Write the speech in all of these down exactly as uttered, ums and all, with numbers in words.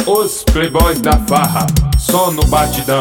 Os playboys da farra, só no batidão.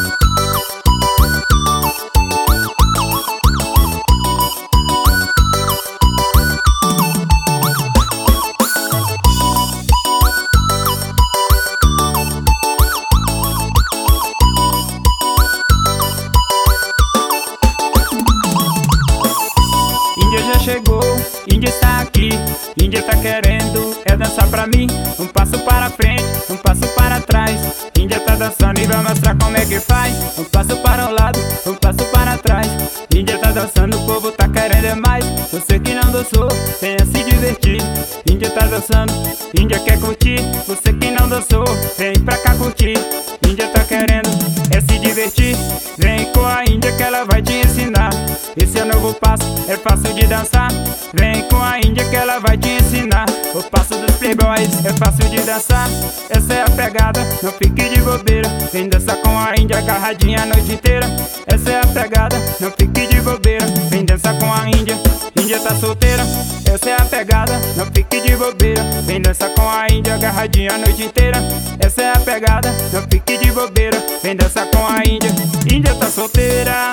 Índia já chegou, Índia está aqui. Índia tá querendo é dançar pra mim. Um passo para frente, um passo para trás. Índia tá dançando e vai mostrar como é que faz. Um passo para o lado, um passo para trás. Índia tá dançando, o povo tá querendo é mais. Você que não dançou, venha se divertir. Índia tá dançando, Índia quer curtir. Você que não dançou, vem pra cá curtir. Índia tá querendo é se divertir. Vem com a Índia que ela vai te ensinar. Esse é o novo passo, é fácil de dançar. Vem com a Índia que ela vai te ensinar. O passo dos playboys é fácil de dançar. Essa é a pegada, não fique de bobeira. Vem dançar com a Índia agarradinha a noite inteira. Essa é a pegada, não fique de bobeira. Vem dançar com a Índia, Índia tá solteira. Essa é a pegada, não fique de bobeira. Vem dançar com a Índia agarradinha a noite inteira. Essa é a pegada, não fique de bobeira. Vem dançar com a Índia, Índia tá solteira.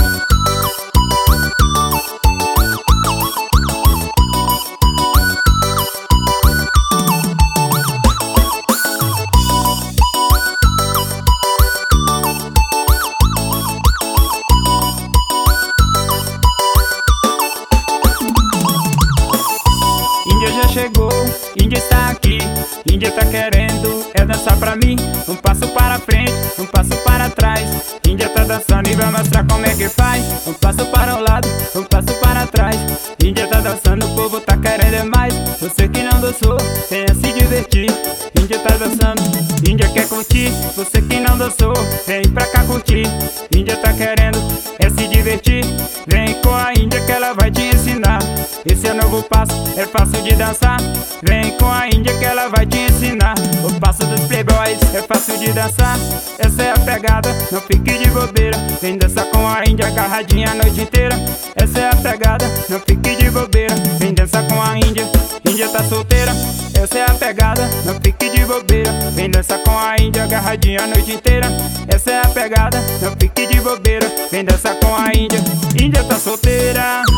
Índia já chegou, Índia está aqui. Índia tá querendo é dançar pra mim. Um passo para frente, um passo para trás. Índia tá dançando e vai mostrar como é que faz. Um passo para o lado, um passo para trás. Índia tá dançando, o povo tá querendo é mais. Você que não dançou, venha se divertir. Índia tá dançando, Índia quer curtir. Você que não dançou, vem pra cá curtir. Índia tá querendo é se divertir. Vem com a Índia que ela vai te ensinar. Esse é o novo passo, é fácil de dançar. Vem com a Índia que ela vai te ensinar. O passo dos playboys é fácil de dançar. Essa é a pegada, não fique de bobeira. Vem dançar com a Índia agarradinha a noite inteira. Essa é a pegada, não fique de bobeira. Vem dançar com a Índia, Índia tá solteira. Essa é a pegada, não fique de bobeira. Vem dançar com a Índia agarradinha a noite inteira. Essa é a pegada, não fique de bobeira. Vem dançar com a Índia, Índia tá solteira.